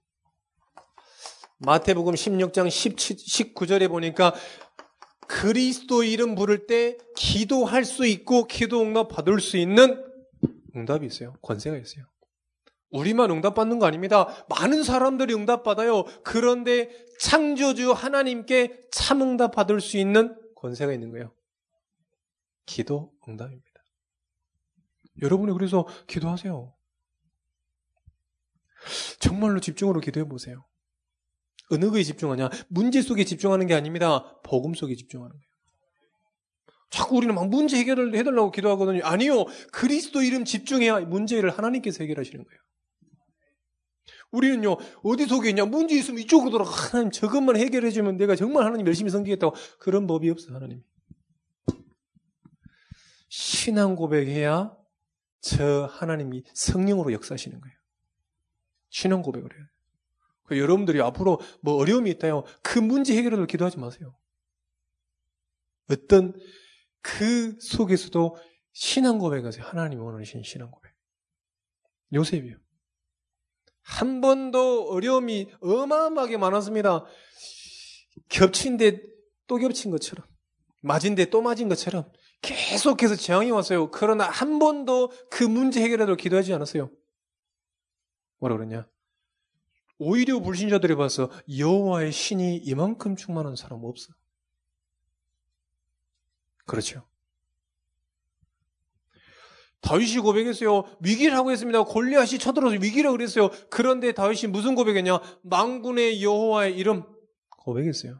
마태복음 16장 19절에 보니까 그리스도 이름 부를 때 기도할 수 있고 기도 응답 받을 수 있는 응답이 있어요. 권세가 있어요. 우리만 응답받는 거 아닙니다. 많은 사람들이 응답받아요. 그런데 창조주 하나님께 참 응답받을 수 있는 권세가 있는 거예요. 기도 응답입니다. 여러분이 그래서 기도하세요. 정말로 집중으로 기도해 보세요. 어느 거에 집중하냐? 문제 속에 집중하는 게 아닙니다. 복음 속에 집중하는 거예요. 자꾸 우리는 막 문제 해결을 해달라고 기도하거든요. 아니요. 그리스도 이름 집중해야 문제를 하나님께서 해결하시는 거예요. 우리는요, 어디 속에 있냐? 문제 있으면 이쪽으로 돌아가. 하나님 저것만 해결해주면 내가 정말 하나님 열심히 섬기겠다고. 그런 법이 없어요, 하나님. 신앙 고백해야 저 하나님이 성령으로 역사하시는 거예요. 신앙 고백을 해요. 여러분들이 앞으로 뭐 어려움이 있다요. 그 문제 해결을 기도하지 마세요. 어떤 그 속에서도 신앙 고백하세요. 하나님이 원하시는 신앙 고백. 요셉이요. 한 번도 어려움이 어마어마하게 많았습니다. 겹친 데 또 겹친 것처럼, 맞은 데 또 맞은 것처럼 계속해서 재앙이 왔어요. 그러나 한 번도 그 문제 해결하도록 기도하지 않았어요. 뭐라 그러냐? 오히려 불신자들이 봐서 여호와의 신이 이만큼 충만한 사람 없어. 그렇죠. 다윗이 고백했어요. 위기라고 했습니다. 골리앗이 쳐들어서 위기라고 그랬어요. 그런데 다윗이 무슨 고백했냐? 만군의 여호와의 이름 고백했어요.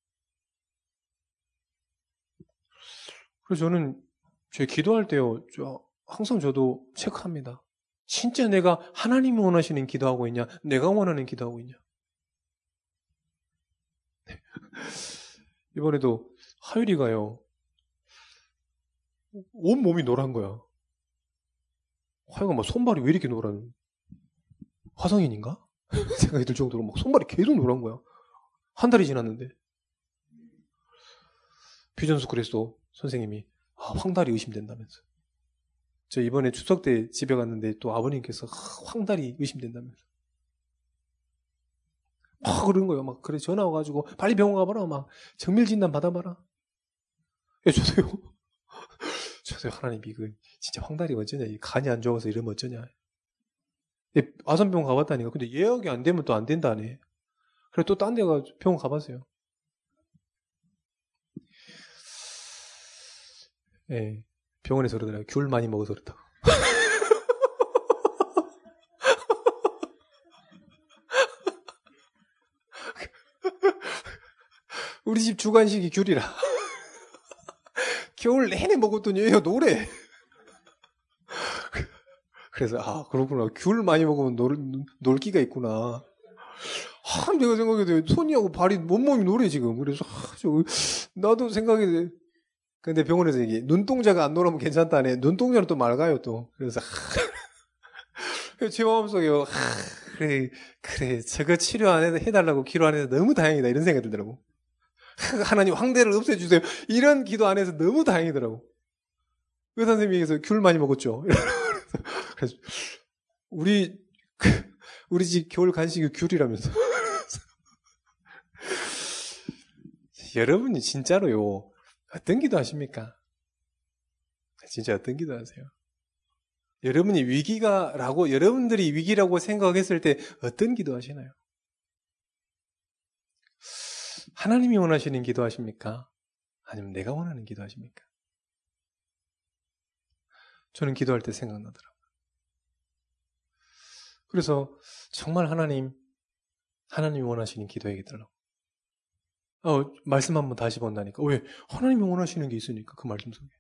그래서 저는 제 기도할 때요. 항상 저도 체크합니다. 진짜 내가 하나님이 원하시는 기도하고 있냐? 내가 원하는 기도하고 있냐? 이번에도 하율이가요. 온 몸이 노란 거야. 하여간 막 손발이 왜 이렇게 노란? 화성인인가? 생각이 들 정도로 막 손발이 계속 노란 거야. 한 달이 지났는데. 퓨전스 그래서 선생님이 황달이 의심된다면서. 저 이번에 추석 때 집에 갔는데 또 아버님께서 황달이 의심된다면서. 막 그런 거예요. 막 그래 전화 와가지고 빨리 병원 가봐라. 막 정밀 진단 받아봐라. 예, 저도요. 하나님 이거 진짜 황달이 어쩌냐. 간이 안 좋아서 이러면 어쩌냐. 아산병원 가봤다니까. 근데 예약이 안 되면 또 안 된다네. 그래 또 딴 데가 병원 가봤어요. 예. 병원에서 그러더라고요. 귤 많이 먹어서 그렇다고. 우리 집 주간식이 귤이라. 겨울 내내 먹었더니 얘가 노래. 그래서 그렇구나. 귤 많이 먹으면 놀기가 있구나. 내가 생각해도 손이하고 발이 몸몸이 노래 지금. 그래서 나도 생각이 돼. 근데 병원에서 이게 눈동자가 안 노라면 괜찮다네. 눈동자는 또 맑아요 또. 그래서 제 마음속에 그래 저거 치료 안 해달라고 기도 안 해서 너무 다행이다 이런 생각이 들더라고. 하나님 황대를 없애주세요. 이런 기도 안 해서 너무 다행이더라고. 의사 선생님께서 귤 많이 먹었죠. 그래서 우리 집 겨울 간식이 귤이라면서. 여러분이 진짜로요. 어떤 기도 하십니까? 진짜 어떤 기도 하세요? 여러분이 여러분들이 위기라고 생각했을 때 어떤 기도 하시나요? 하나님이 원하시는 기도 하십니까? 아니면 내가 원하는 기도 하십니까? 저는 기도할 때 생각나더라고요. 그래서 정말 하나님이 원하시는 기도 얘기더라고요. 말씀 한번 다시 본다니까. 왜? 하나님이 원하시는 게 있으니까 그 말씀 속에.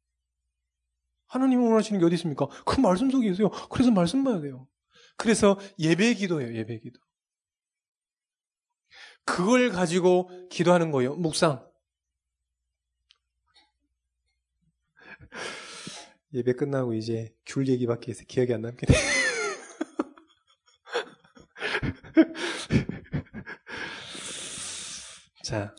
하나님이 원하시는 게 어디 있습니까? 그 말씀 속에 있어요. 그래서 말씀 봐야 돼요. 그래서 예배 기도예요. 예배 기도. 그걸 가지고 기도하는 거예요. 묵상. 예배 끝나고 이제 귤 얘기밖에 해서 기억이 안 남긴 해. 자,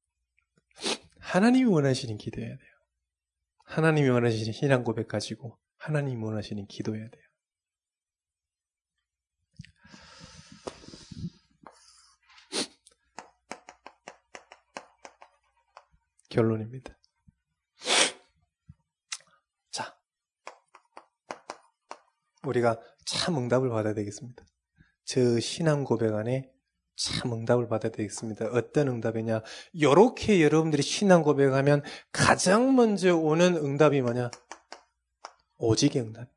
하나님이 원하시는 기도해야 돼요. 하나님이 원하시는 신앙 고백 가지고 하나님이 원하시는 기도해야 돼요. 결론입니다. 자, 우리가 참 응답을 받아야 되겠습니다. 저 신앙 고백 안에 참 응답을 받아야 되겠습니다. 어떤 응답이냐? 이렇게 여러분들이 신앙 고백하면 가장 먼저 오는 응답이 뭐냐? 오직의 응답.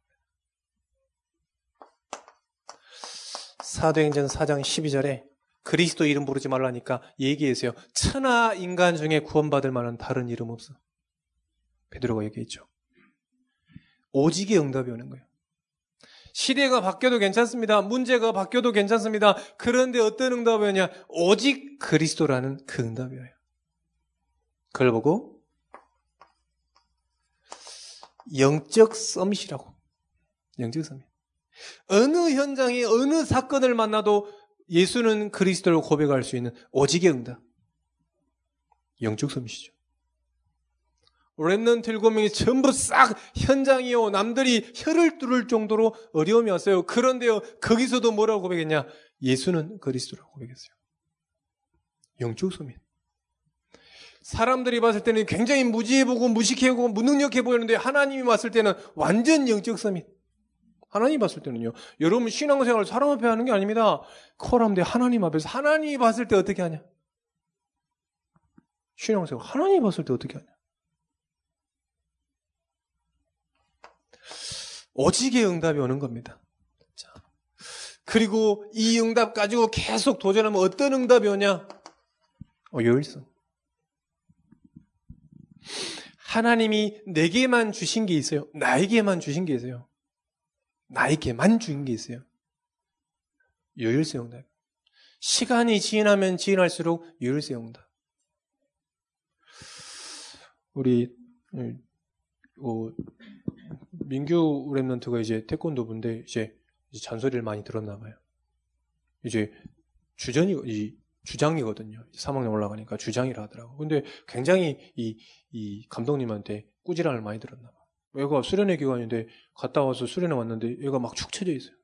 사도행전 4장 12절에 그리스도 이름 부르지 말라니까 얘기했어요. 천하 인간 중에 구원받을 만한 다른 이름 없어. 베드로가 얘기했죠. 오직의 응답이 오는 거예요. 시대가 바뀌어도 괜찮습니다. 문제가 바뀌어도 괜찮습니다. 그런데 어떤 응답이 오냐? 오직 그리스도라는 그 응답이에요. 그걸 보고 영적 서밋이라고. 영적 서밋. 어느 현장에 어느 사건을 만나도 예수는 그리스도를 고백할 수 있는 오직의 응답. 영적 서밋이죠. 렘넌트 7명이 전부 싹 현장이요. 남들이 혀를 뚫을 정도로 어려움이 왔어요. 그런데요, 거기서도 뭐라고 고백했냐? 예수는 그리스도라고 고백했어요. 영적 서밋. 사람들이 봤을 때는 굉장히 무지해 보고 무식해 보고 무능력해 보이는데 하나님이 봤을 때는 완전 영적 서밋. 하나님이 봤을 때는요. 여러분 신앙생활을 사람 앞에 하는 게 아닙니다. 코람데 하나님 앞에서 하나님이 봤을 때 어떻게 하냐? 신앙생활 하나님이 봤을 때 어떻게 하냐? 오직의 응답이 오는 겁니다. 자, 그리고 이 응답 가지고 계속 도전하면 어떤 응답이 오냐? 요일성. 하나님이 내게만 주신 게 있어요. 나에게만 주신 게 있어요. 나에게만 주신 게 있어요. 요일성 응답. 시간이 지나면 지날수록 요일성 응답. 우리 민규 랩런트가 이제 태권도부인데 이제 잔소리를 많이 들었나 봐요. 이제 주장이거든요. 3학년 올라가니까 주장이라 하더라고. 근데 굉장히 이 감독님한테 꾸지람을 많이 들었나 봐. 얘가 수련회 기간인데 갔다 와서 수련회 왔는데 얘가 막 축 처져 있어요.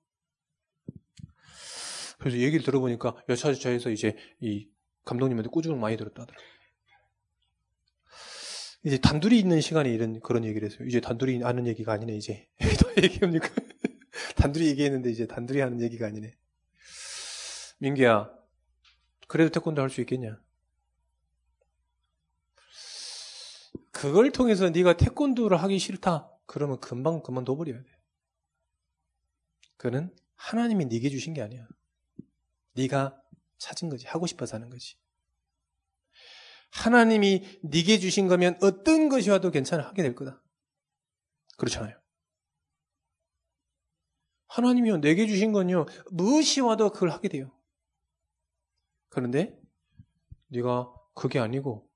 그래서 얘기를 들어보니까 여차저차해서 이제 이 감독님한테 꾸중을 많이 들었다 하더라고요. 이제 단둘이 있는 시간에 그런 얘기를 했어요. 이제 단둘이 하는 얘기가 아니네, 이제. 더 얘기합니까? 단둘이 얘기했는데 이제 단둘이 하는 얘기가 아니네. 민기야, 그래도 태권도 할 수 있겠냐? 그걸 통해서 네가 태권도를 하기 싫다. 그러면 금방 그만둬버려야 돼. 그는 하나님이 네게 주신 게 아니야. 네가 찾은 거지. 하고 싶어서 하는 거지. 하나님이 네게 주신 거면 어떤 것이 와도 괜찮아. 하게 될 거다. 그렇잖아요. 하나님이요, 내게 주신 건요, 무엇이 와도 그걸 하게 돼요. 그런데 네가 그게 아니고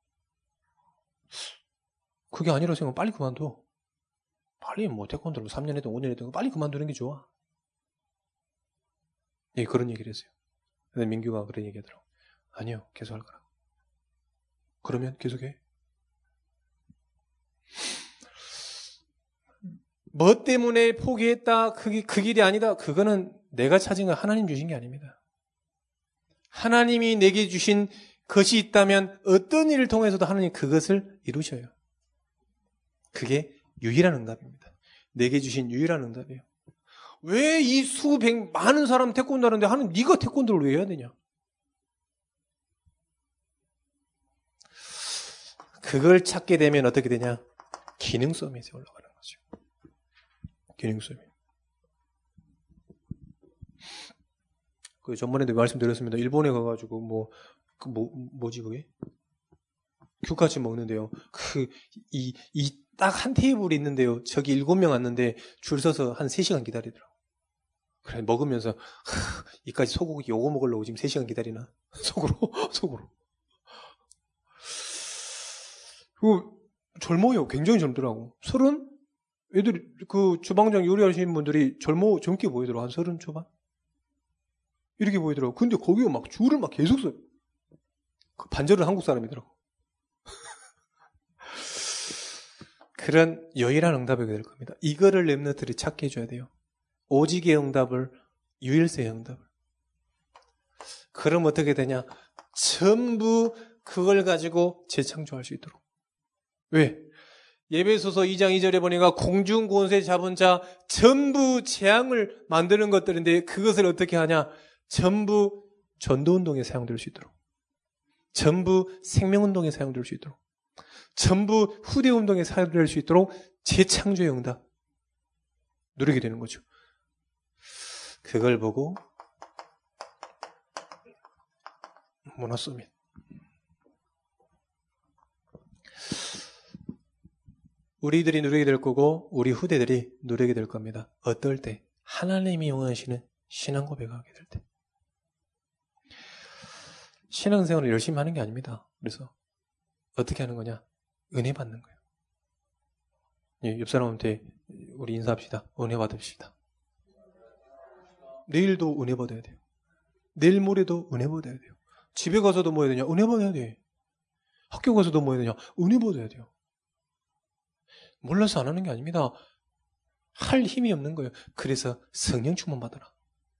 그게 아니라고 생각하면 빨리 그만둬. 빨리 뭐 태권도를 3년이든 5년이든 빨리 그만두는 게 좋아. 예, 그런 얘기를 했어요. 근데 민규가 그런 얘기 하더라고. 아니요, 계속 할 거라고. 그러면 계속해. 뭐 때문에 포기했다, 그 길이 아니다. 그거는 내가 찾은 거 하나님 주신 게 아닙니다. 하나님이 내게 주신 것이 있다면 어떤 일을 통해서도 하나님 그것을 이루셔요. 그게 유일한 응답입니다. 내게 주신 유일한 응답이에요. 왜 이 수백 많은 사람 태권도 하는데 하나님 네가 태권도를 왜 해야 되냐? 그걸 찾게 되면 어떻게 되냐? 기능성에서 올라가는 거죠. 기능성. 그 전번에도 말씀드렸습니다. 일본에 가가지고 뭐지 그게? 규카치 먹는데요. 딱 한 테이블이 있는데요. 저기 7명 왔는데 줄 서서 한 3시간 기다리더라고. 그래 먹으면서 이까지 소고기 요거 먹으려고 지금 3시간 기다리나? 속으로. 그 젊어요. 굉장히 젊더라고. 30? 애들이 그 주방장 요리하시는 분들이 젊게 보이더라고. 한 30 초반? 이렇게 보이더라고. 근데 거기가 막 줄을 막 계속 서요. 그 반절은 한국 사람이더라고. 그런 여일한 응답이 될 겁니다. 이거를 렘넌트들이 찾게 해줘야 돼요. 오직의 응답을, 유일세의 응답을. 그럼 어떻게 되냐? 전부 그걸 가지고 재창조할 수 있도록. 왜? 예배소서 2장 2절에 보니까 공중권세 잡은 자 전부 재앙을 만드는 것들인데 그것을 어떻게 하냐? 전부 전도운동에 사용될 수 있도록. 전부 생명운동에 사용될 수 있도록. 전부 후대운동에 사용될 수 있도록 재창조의 응답. 누리게 되는 거죠. 그걸 보고 문화서밋. 우리들이 누리게 될 거고 우리 후대들이 누리게 될 겁니다. 어떨 때? 하나님이 원하시는 신앙 고백하게 될 때. 신앙생활을 열심히 하는 게 아닙니다. 그래서 어떻게 하는 거냐? 은혜 받는 거예요. 예, 옆 사람한테 우리 인사합시다. 은혜 받읍시다. 내일도 은혜 받아야 돼요. 내일 모레도 은혜 받아야 돼요. 집에 가서도 뭐 해야 되냐? 은혜 받아야 돼. 학교 가서도 뭐 해야 되냐? 은혜 받아야 돼요. 몰라서 안 하는 게 아닙니다. 할 힘이 없는 거예요. 그래서 성령 충만 받아라.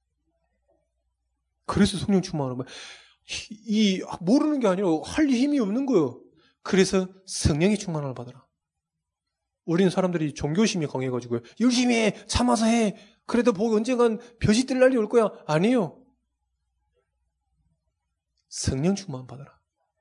그래서 성령 충만하는 거예요. 모르는 게 아니라 할 힘이 없는 거예요. 그래서 성령의 충만을 받아라. 우리는 사람들이 종교심이 강해가지고요. 열심히 해. 참아서 해. 그래도 보고 언젠간 벼시 뜰 날이 올 거야. 아니에요. 성령 충만 받아라.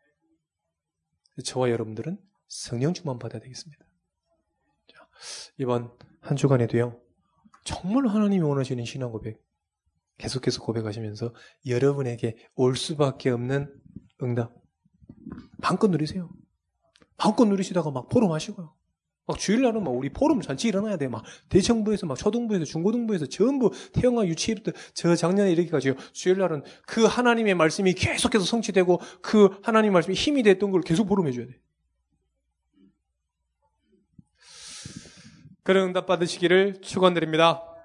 저와 여러분들은 성령 충만 받아야 되겠습니다. 자, 이번 한 주간에도요. 정말 하나님이 원하시는 신앙 고백 계속해서 고백하시면서 여러분에게 올 수밖에 없는 응답 마음껏 누리세요. 마음껏 누리시다가 막 포럼 하시고요. 막 주일날은 막 우리 포럼 잔치 일어나야 돼. 막 대청부에서 막 초등부에서 중고등부에서 전부 태영아 유치부터 저 작년에 이렇게까지요. 주일날은 그 하나님의 말씀이 계속해서 성취되고 그 하나님의 말씀이 힘이 됐던 걸 계속 포럼해줘야 돼. 그런 응답 받으시기를 축원드립니다.